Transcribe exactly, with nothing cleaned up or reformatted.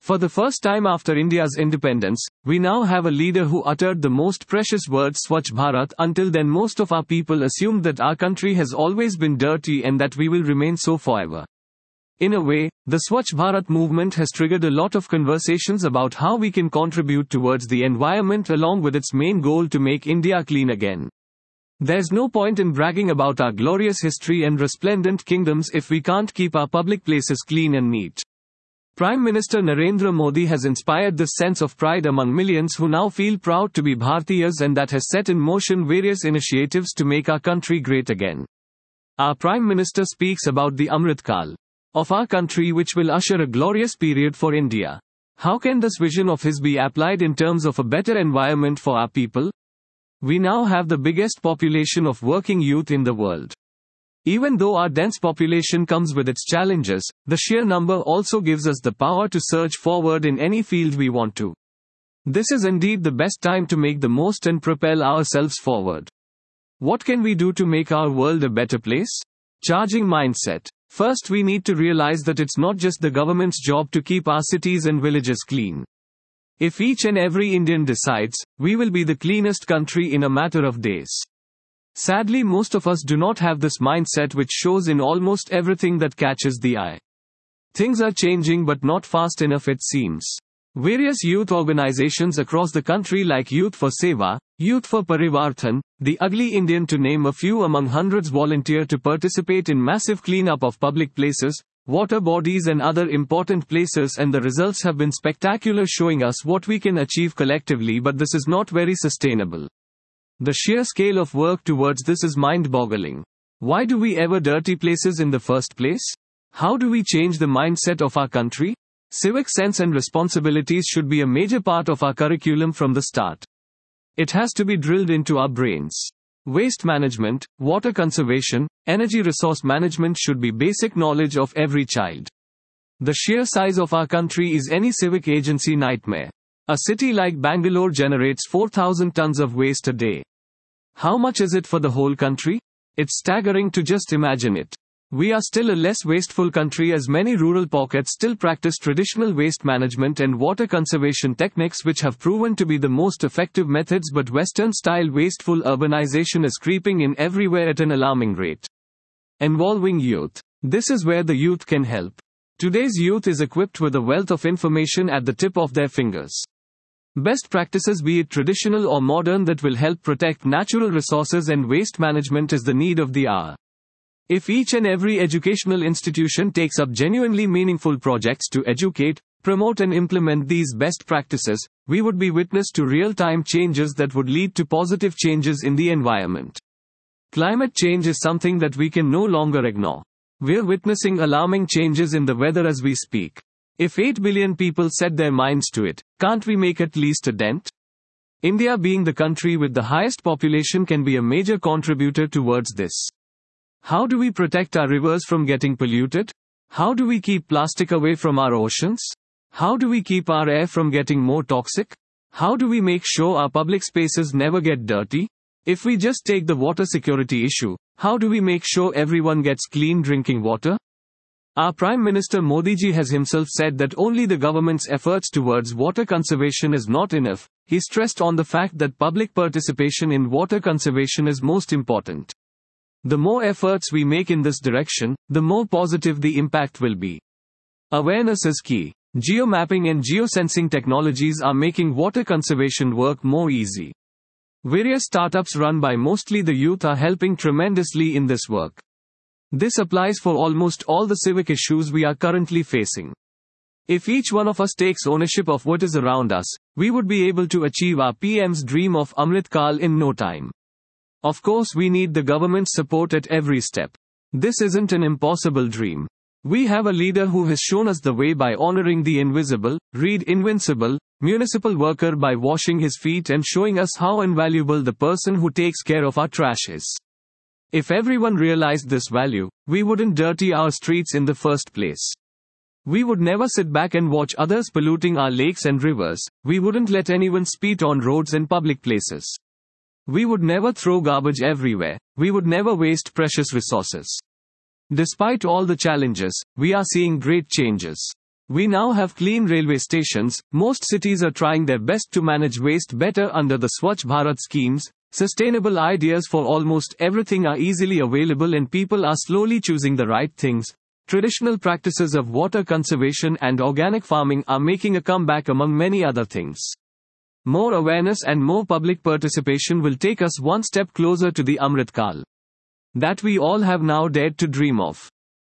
For the first time after India's independence, we now have a leader who uttered the most precious word Swachh Bharat. Until then, most of our people assumed that our country has always been dirty and that we will remain so forever. In a way, the Swachh Bharat movement has triggered a lot of conversations about how we can contribute towards the environment along with its main goal to make India clean again. There's no point in bragging about our glorious history and resplendent kingdoms if we can't keep our public places clean and neat. Prime Minister Narendra Modi has inspired this sense of pride among millions who now feel proud to be Bharatiyas, and that has set in motion various initiatives to make our country great again. Our Prime Minister speaks about the Amrit Kal of our country, which will usher a glorious period for India. How can this vision of his be applied in terms of a better environment for our people? We now have the biggest population of working youth in the world. Even though our dense population comes with its challenges, the sheer number also gives us the power to surge forward in any field we want to. This is indeed the best time to make the most and propel ourselves forward. What can we do to make our world a better place? Charging mindset. First, we need to realize that it's not just the government's job to keep our cities and villages clean. If each and every Indian decides, we will be the cleanest country in a matter of days. Sadly, most of us do not have this mindset, which shows in almost everything that catches the eye. Things are changing, but not fast enough, it seems. Various youth organizations across the country like Youth for Seva, Youth for Parivartan, The Ugly Indian, to name a few among hundreds, volunteer to participate in massive cleanup of public places, water bodies and other important places, and the results have been spectacular, showing us what we can achieve collectively, but this is not very sustainable. The sheer scale of work towards this is mind-boggling. Why do we ever dirty places in the first place? How do we change the mindset of our country? Civic sense and responsibilities should be a major part of our curriculum from the start. It has to be drilled into our brains. Waste management, water conservation, energy resource management should be basic knowledge of every child. The sheer size of our country is any civic agency nightmare. A city like Bangalore generates four thousand tons of waste a day. How much is it for the whole country? It's staggering to just imagine it. We are still a less wasteful country, as many rural pockets still practice traditional waste management and water conservation techniques, which have proven to be the most effective methods, but Western-style wasteful urbanization is creeping in everywhere at an alarming rate. Involving youth. This is where the youth can help. Today's youth is equipped with a wealth of information at the tip of their fingers. Best practices, be it traditional or modern, that will help protect natural resources and waste management is the need of the hour. If each and every educational institution takes up genuinely meaningful projects to educate, promote and implement these best practices, we would be witness to real-time changes that would lead to positive changes in the environment. Climate change is something that we can no longer ignore. We're witnessing alarming changes in the weather as we speak. If eight billion people set their minds to it, can't we make at least a dent? India, being the country with the highest population, can be a major contributor towards this. How do we protect our rivers from getting polluted? How do we keep plastic away from our oceans? How do we keep our air from getting more toxic? How do we make sure our public spaces never get dirty? If we just take the water security issue, how do we make sure everyone gets clean drinking water? Our Prime Minister Modi ji has himself said that only the government's efforts towards water conservation is not enough. He stressed on the fact that public participation in water conservation is most important. The more efforts we make in this direction, the more positive the impact will be. Awareness is key. Geomapping and geosensing technologies are making water conservation work more easy. Various startups run by mostly the youth are helping tremendously in this work. This applies for almost all the civic issues we are currently facing. If each one of us takes ownership of what is around us, we would be able to achieve our P M's dream of Amrit Kal in no time. Of course, we need the government's support at every step. This isn't an impossible dream. We have a leader who has shown us the way by honoring the invisible, read invincible, municipal worker by washing his feet and showing us how invaluable the person who takes care of our trash is. If everyone realized this value, we wouldn't dirty our streets in the first place. We would never sit back and watch others polluting our lakes and rivers. We wouldn't let anyone spit on roads and public places. We would never throw garbage everywhere. We would never waste precious resources. Despite all the challenges, we are seeing great changes. We now have clean railway stations. Most cities are trying their best to manage waste better under the Swachh Bharat schemes. Sustainable ideas for almost everything are easily available and people are slowly choosing the right things. Traditional practices of water conservation and organic farming are making a comeback among many other things. More awareness and more public participation will take us one step closer to the Amrit Kal that we all have now dared to dream of.